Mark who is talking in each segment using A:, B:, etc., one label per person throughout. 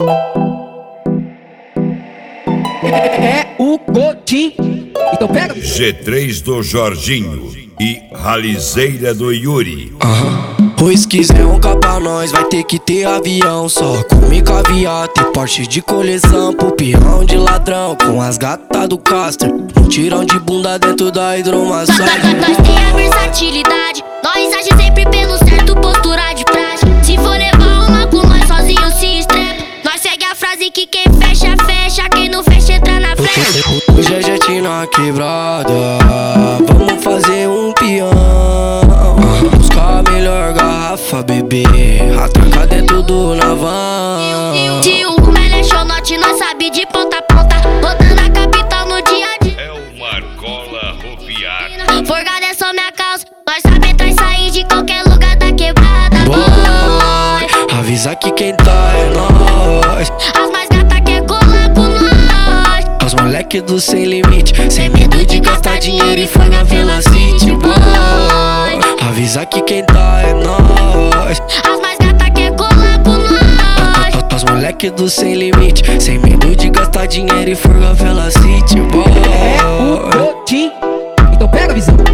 A: É o Gotim. Então pega.
B: G3 do Jorginho e Ralizeira do Yuri.
C: Pois quiser um pra nós, vai ter que ter avião. Só come caviar, ter Porsche de coleção. Pro peão de ladrão, com as gatas do Castro. Um tirão de bunda dentro da hidromassagem.
D: Nós tem a versatilidade, nós age sempre pelo certo, postura de praxe. Se for levar uma com nós sozinho se estrepa. Nós segue a frase que quem fecha, fecha. Quem não fecha entra na frente.
C: Hoje é jet na quebrada, vamos fazer um peão. Buscar a melhor garrafa, bebê, atracar dentro do navão.
D: Se o rumo é chonote, nós sabe de ponta a ponta. Rodando a capital no dia a dia.
B: É o Marcola Ropiar.
D: Forgada é só minha causa, nós sabe entrar e sair de qualquer lugar da quebrada.
C: Boy, avisa que quem tá é nós.
D: As mais gata quer colar com nós.
C: Os moleque do sem limite, sem medo de gastar dinheiro e foi na Velocity, boy. Avisa que quem tá é nós.
D: As mais gata quer colar com nós.
C: Os moleque do sem limite, sem medo de gastar dinheiro e foi na Velocity, boy.
A: É o Gotim. Então pega a visão.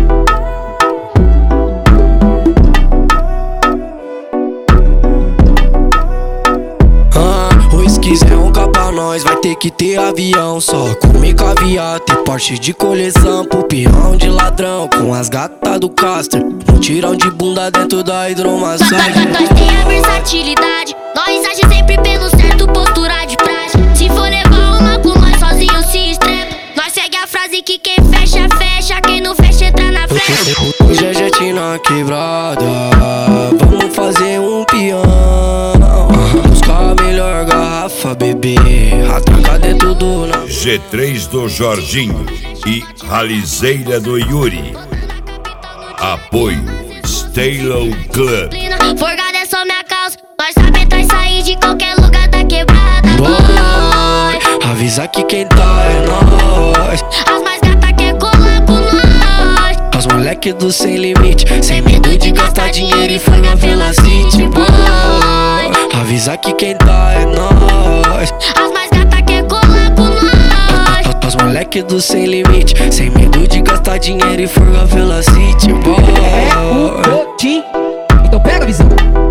C: Pois quiser um pra nós, vai ter que ter avião. Só come caviar, ter Porsche de coleção. Pro peão de ladrão, com as gatas do Castro. Um tirão de bunda dentro da hidromassagem.
D: Nós tem a versatilidade, nós age sempre pelo certo, postura de praxe. Se for levar uma com nós sozinho se estrepa. Nós segue a frase que quem fecha, fecha. Quem não fecha entra na frente.
C: Hoje é jet na quebrada, vamos fazer um peão. Buscar a melhor garrafa, bebê, atracar dentro do navão.
B: G3 do Jorginho e Ralizeira do Yuri. Apoio Stalo Club.
D: Forgada é só minha causa, nós sabe entrar e sair de qualquer lugar da quebrada.
C: Boy, avisa que quem tá é nós.
D: As mais gata quer colar com nós.
C: Os moleque do sem limite, sem medo de gastar dinheiro e foi na Velocity, boy. Avisa que quem tá é nós.
D: As mais gata quer colar com nós.
C: Os moleque do sem limite, sem medo de gastar dinheiro e foi na Velocity, boy.
A: É o Gotim. Então pega a visão.